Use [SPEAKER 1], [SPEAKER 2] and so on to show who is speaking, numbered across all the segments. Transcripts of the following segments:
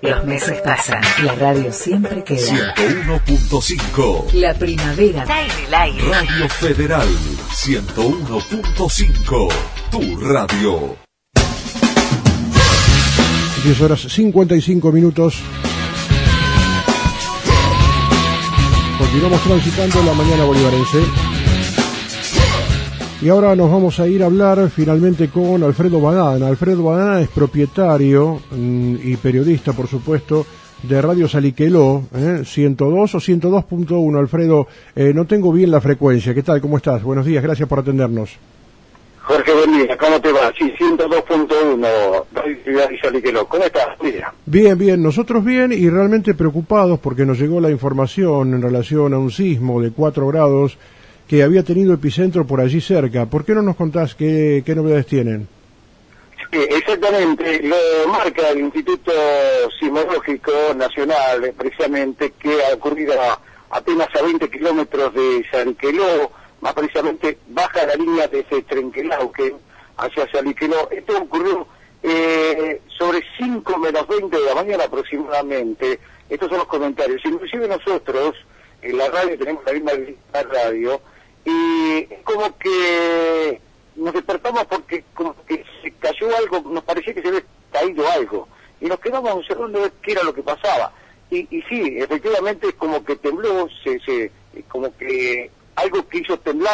[SPEAKER 1] Los meses pasan, la radio siempre queda.
[SPEAKER 2] 101.5.
[SPEAKER 1] La primavera está en el aire.
[SPEAKER 2] Radio Federal 101.5. Tu radio.
[SPEAKER 3] 10 horas 55 minutos. Continuamos transitando la mañana bolivarense. Y ahora nos vamos a ir a hablar finalmente con Alfredo Badana. Alfredo Badana es propietario y periodista, por supuesto, de Radio Saliqueló, 102 o 102.1. Alfredo, no tengo bien la frecuencia. ¿Qué tal? ¿Cómo estás? Buenos días, gracias por atendernos.
[SPEAKER 4] Jorge, buen día. ¿Cómo te va? Sí, 102.1, Radio Saliqueló. ¿Cómo estás? Mira.
[SPEAKER 3] Bien, bien. Nosotros bien y realmente preocupados porque nos llegó la información en relación a un sismo de 4 grados que había tenido epicentro por allí cerca. ¿Por qué no nos contás qué novedades tienen?
[SPEAKER 4] Sí, exactamente, lo marca el Instituto Sismológico Nacional, precisamente, que ha ocurrido apenas a 20 kilómetros de Saliqueló, más precisamente baja la línea desde Trenquelauquen hacia Saliqueló. Esto ocurrió sobre 5 menos 20 de la mañana aproximadamente. Estos son los comentarios. Inclusive nosotros, en la radio, tenemos la misma radio, y es como que nos despertamos porque como que se cayó algo, nos parecía que se había caído algo, y nos quedamos observando qué era lo que pasaba. Y sí, efectivamente, como que tembló, como que algo que hizo temblar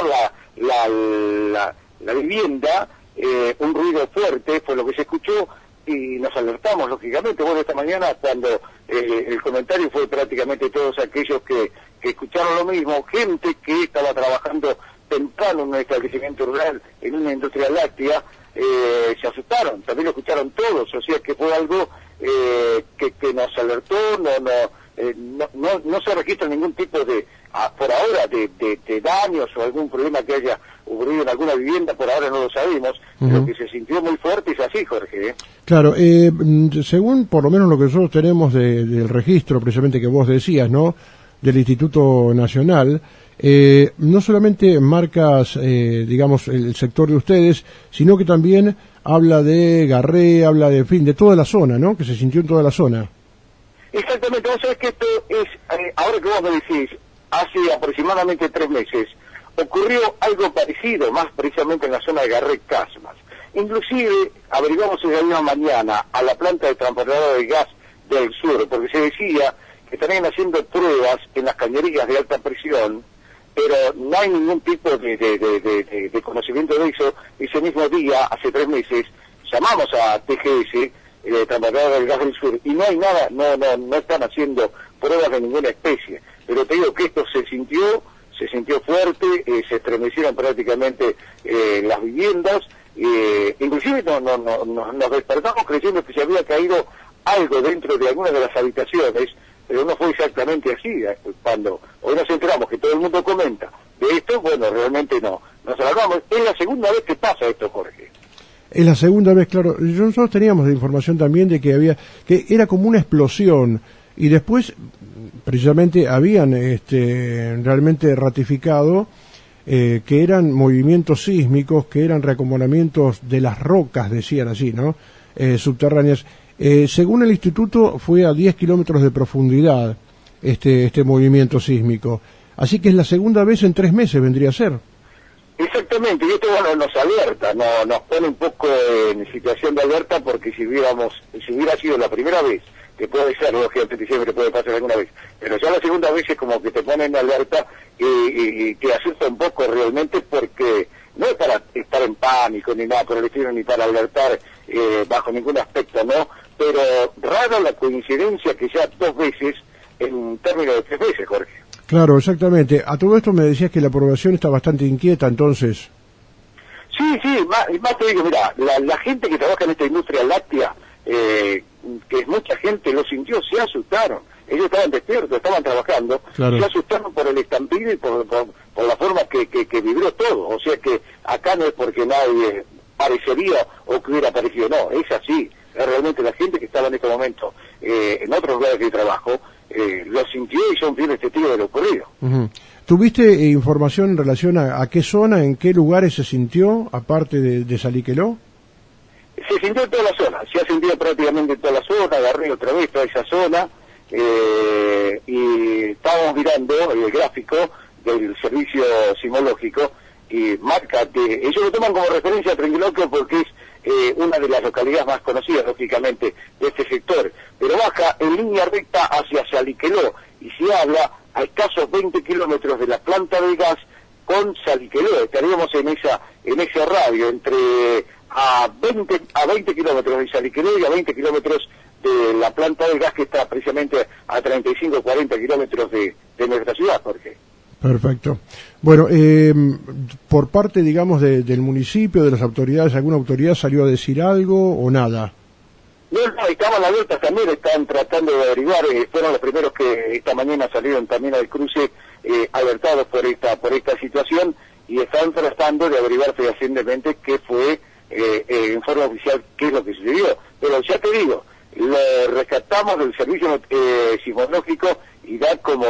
[SPEAKER 4] la vivienda, un ruido fuerte fue lo que se escuchó, y nos alertamos, lógicamente. Bueno, esta mañana, cuando el comentario fue prácticamente todos aquellos que escucharon lo mismo, gente que estaba trabajando temprano en un establecimiento rural, en una industria láctea, se asustaron, también lo escucharon todos, o sea que fue algo que nos alertó. No se registra ningún tipo de, por ahora, de daños o algún problema que haya ocurrido en alguna vivienda, por ahora no lo sabemos. Lo que se sintió muy fuerte es así, Jorge.
[SPEAKER 3] Claro, según por lo menos lo que nosotros tenemos del registro, precisamente que vos decías, ¿no?, del Instituto Nacional, no solamente marcas, digamos, el sector de ustedes, sino que también habla de Garré, habla de, en fin, de toda la zona, ¿no?, que se sintió en toda la zona.
[SPEAKER 4] Exactamente, vos sabés que esto es, ahora que vos me decís, hace aproximadamente 3 meses, ocurrió algo parecido, más precisamente en la zona de Garré Casmas. Inclusive, averiguamos esa misma mañana a la planta de transportadora de gas del sur, porque se decía que estarían haciendo pruebas en las cañerías de alta presión, pero no hay ningún tipo de conocimiento de eso. Ese mismo día, hace 3 meses, llamamos a TGS, transportadora del gas del sur, y no hay nada, no están haciendo pruebas de ninguna especie. Pero te digo que esto se sintió fuerte, se estremecieron prácticamente las viviendas, inclusive nos despertamos creyendo que se había caído algo dentro de alguna de las habitaciones, pero no fue exactamente así. Cuando hoy nos enteramos que todo el mundo comenta de esto, bueno, realmente nos alarmamos. Es la segunda vez que pasa esto, Jorge.
[SPEAKER 3] Es la segunda vez, claro. Nosotros teníamos la información también de que era como una explosión, y después precisamente habían realmente ratificado que eran movimientos sísmicos, que eran reacomodamientos de las rocas, decían así, ¿no?, subterráneas. Según el instituto, fue a 10 kilómetros de profundidad este movimiento sísmico. Así que es la segunda vez en 3 meses, vendría a ser.
[SPEAKER 4] Exactamente, y esto, bueno, nos alerta, nos pone un poco en situación de alerta, porque si hubiera sido la primera vez, que puede ser, lógicamente siempre puede pasar alguna vez, pero ya la segunda vez es como que te ponen en alerta y te asusta un poco realmente, porque no es para estar en pánico ni nada por el estilo, ni para alertar bajo ningún aspecto, ¿no? Pero rara la coincidencia que ya 2 veces en un término de 3 veces, Jorge.
[SPEAKER 3] Claro, exactamente. A todo esto me decías que la población está bastante inquieta, entonces.
[SPEAKER 4] Sí, más te digo, mira, la gente que trabaja en esta industria láctea, que es mucha gente, lo sintió, se asustaron. Ellos estaban despiertos, estaban trabajando, claro. Se asustaron por el estampido y por la forma que vibró todo. O sea que acá no es porque nadie parecería o que hubiera parecido, no, es así. Es realmente la gente que estaba en este momento en otros lugares de trabajo, lo sintió y son fieles testigos de lo ocurrido.
[SPEAKER 3] ¿Tuviste información en relación a qué zona, en qué lugares se sintió, aparte de Saliqueló?
[SPEAKER 4] Se sintió en toda la zona, se ha sentido prácticamente toda la zona, agarré otra vez toda esa zona, y estábamos mirando el gráfico del servicio sismológico, y marca que ellos lo toman como referencia a Trenquelauquen porque es una de las localidades más conocidas, lógicamente, de este sector, pero baja en línea recta hacia Saliqueló, y se habla a escasos 20 kilómetros de la planta de gas con Saliqueló. Estaríamos en ese radio, entre a 20 kilómetros de Saliqueló y a 20 kilómetros de la planta de gas, que está precisamente a 35 o 40 kilómetros de nuestra ciudad, Jorge.
[SPEAKER 3] Perfecto. Bueno, por parte, digamos, del municipio, de las autoridades, ¿alguna autoridad salió a decir algo o nada?
[SPEAKER 4] No, estaban alertas también, están tratando de averiguar, fueron los primeros que esta mañana salieron también al cruce, alertados por esta situación, y están tratando de averiguar fehacientemente qué fue, en forma oficial, qué es lo que sucedió. Pero ya te digo, lo rescatamos del servicio sismológico y da como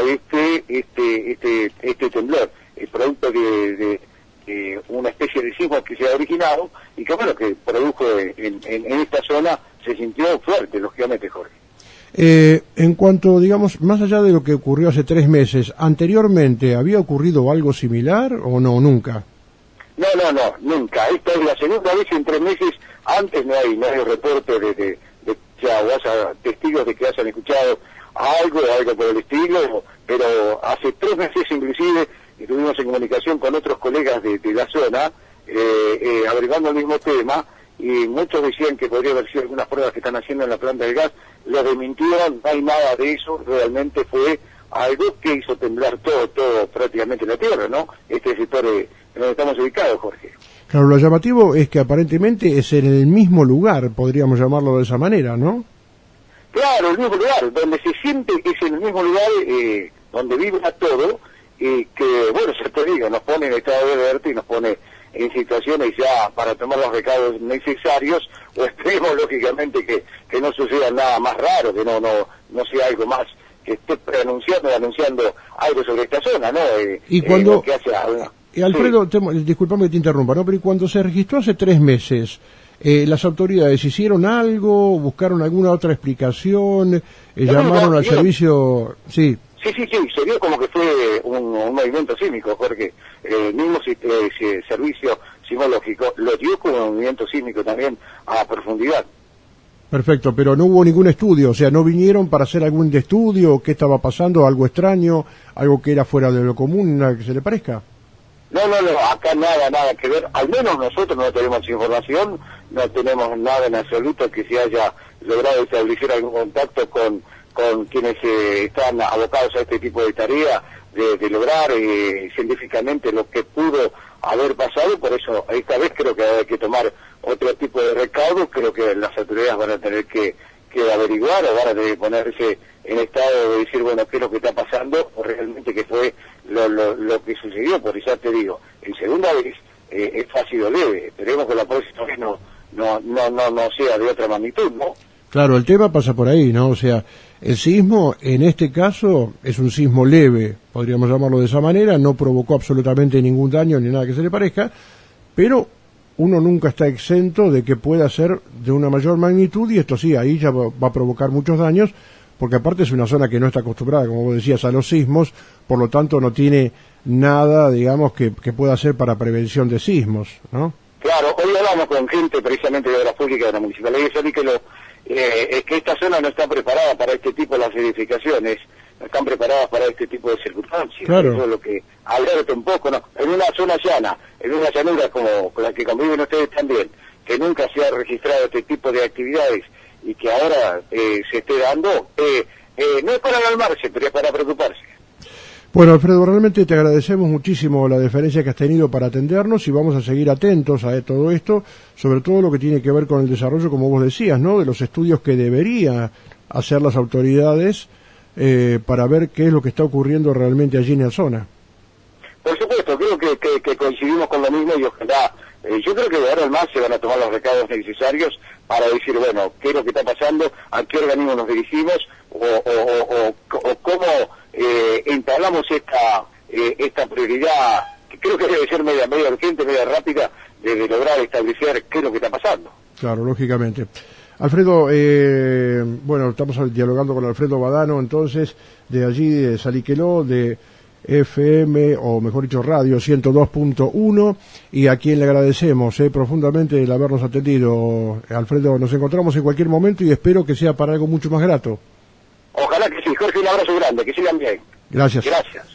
[SPEAKER 4] este temblor, el producto de una especie de sismo que se ha originado y que, bueno, que produjo en esta zona, se sintió fuerte, lógicamente, Jorge.
[SPEAKER 3] En cuanto, digamos, más allá de lo que ocurrió hace 3 meses, ¿anteriormente había ocurrido algo similar o no, nunca?
[SPEAKER 4] No, nunca. Esta es la segunda vez en 3 meses. Antes no hay reporte de testigos de que hayan escuchado algo por el estilo, pero hace 3 meses inclusive estuvimos en comunicación con otros colegas de la zona, averiguando el mismo tema, y muchos decían que podría haber sido algunas pruebas que están haciendo en la planta de gas. Lo desmintieron, no hay nada de eso, realmente fue algo que hizo temblar todo prácticamente la tierra, ¿no? Este sector en donde estamos ubicados, Jorge.
[SPEAKER 3] Claro, lo llamativo es que aparentemente es en el mismo lugar, podríamos llamarlo de esa manera, ¿no?
[SPEAKER 4] Claro, el mismo lugar, donde se siente es en el mismo lugar, donde vibra todo, y que, bueno, se te diga, nos pone en estado de alerta y nos pone en situaciones ya para tomar los recados necesarios, o esperemos lógicamente que no suceda nada más raro, que no sea algo más que esté anunciando algo sobre esta zona, ¿no?
[SPEAKER 3] Y cuando...
[SPEAKER 4] que hace
[SPEAKER 3] Alfredo, sí. Disculpame que te interrumpa, ¿no? Pero cuando se registró hace 3 meses, ¿las autoridades hicieron algo, buscaron alguna otra explicación, llamaron al servicio...? Sí.
[SPEAKER 4] Sí, se vio como que fue un movimiento sísmico, porque el mismo servicio sismológico lo dio como un movimiento sísmico también a profundidad.
[SPEAKER 3] Perfecto, pero no hubo ningún estudio, o sea, no vinieron para hacer algún estudio, qué estaba pasando, algo extraño, algo que era fuera de lo común, nada que se le parezca.
[SPEAKER 4] No, acá nada que ver, al menos nosotros no tenemos información, no tenemos nada en absoluto que se haya logrado establecer algún contacto con quienes están abocados a este tipo de tarea, de lograr científicamente lo que pudo haber pasado. Por eso esta vez creo que hay que tomar otro tipo de recaudo. Creo que las autoridades van a tener que averiguar, o van a tener que ponerse en estado de decir, bueno, qué es lo que está pasando, o realmente qué fue lo que sucedió. Porque ya te digo, en segunda vez es fácil o leve, esperemos que la próxima vez no sea de otra magnitud, ¿no?
[SPEAKER 3] Claro, el tema pasa por ahí, ¿no? O sea, el sismo, en este caso, es un sismo leve, podríamos llamarlo de esa manera, no provocó absolutamente ningún daño ni nada que se le parezca, pero uno nunca está exento de que pueda ser de una mayor magnitud, y esto sí, ahí ya va a provocar muchos daños, porque aparte es una zona que no está acostumbrada, como vos decías, a los sismos, por lo tanto no tiene nada, digamos, que pueda hacer para prevención de sismos, ¿no?
[SPEAKER 4] Claro, hoy hablamos con gente precisamente de Obras Públicas de la Municipalidad de Saliqueló, es que esta zona no está preparada para este tipo de las edificaciones, no están preparadas para este tipo de circunstancias.
[SPEAKER 3] Claro.
[SPEAKER 4] Eso es lo que alerta un poco, ¿no? En una zona llana, en una llanura como con la que conviven ustedes también, que nunca se ha registrado este tipo de actividades y que ahora se esté dando, no es para alarmarse, pero es para preocuparse.
[SPEAKER 3] Bueno, Alfredo, realmente te agradecemos muchísimo la deferencia que has tenido para atendernos, y vamos a seguir atentos a todo esto, sobre todo lo que tiene que ver con el desarrollo, como vos decías, ¿no?, de los estudios que deberían hacer las autoridades para ver qué es lo que está ocurriendo realmente allí en la zona.
[SPEAKER 4] Por supuesto, creo que coincidimos con lo mismo, y ojalá, yo creo que de ahora en más se van a tomar los recaudos necesarios para decir, bueno, qué es lo que está pasando, a qué organismo nos dirigimos, o cómo entablamos esta prioridad, que creo que debe ser media urgente, media rápida, de lograr establecer qué es lo que está pasando.
[SPEAKER 3] Claro, lógicamente. Alfredo, bueno, estamos dialogando con Alfredo Badano, entonces, de allí, de Salliqueló, de FM, o mejor dicho, Radio 102.1, y a quien le agradecemos profundamente el habernos atendido. Alfredo, nos encontramos en cualquier momento y espero que sea para algo mucho más grato.
[SPEAKER 4] Ojalá que sí, Jorge, un abrazo grande, que sigan bien.
[SPEAKER 3] Gracias.
[SPEAKER 4] Gracias.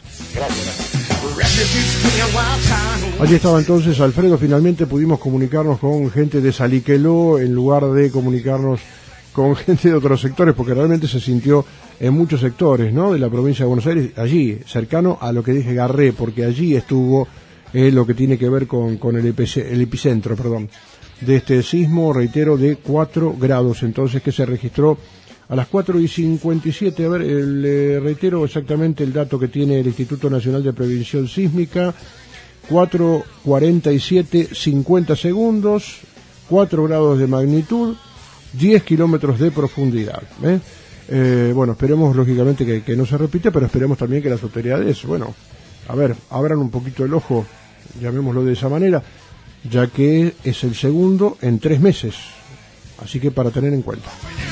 [SPEAKER 3] Allí estaba entonces Alfredo. Finalmente pudimos comunicarnos con gente de Salliqueló en lugar de comunicarnos con gente de otros sectores, porque realmente se sintió en muchos sectores, ¿no?, de la provincia de Buenos Aires, allí, cercano a lo que dije Garré, porque allí estuvo lo que tiene que ver con el epicentro, de este sismo, reitero, de 4 grados, entonces, que se registró a las 4:57. A ver, reitero exactamente el dato que tiene el Instituto Nacional de Prevención Sísmica: 4:47, 50 segundos, 4 grados de magnitud, 10 kilómetros de profundidad. Bueno, esperemos lógicamente que no se repite, pero esperemos también que las autoridades, bueno, a ver, abran un poquito el ojo, llamémoslo de esa manera, ya que es el segundo en 3 meses. Así que para tener en cuenta.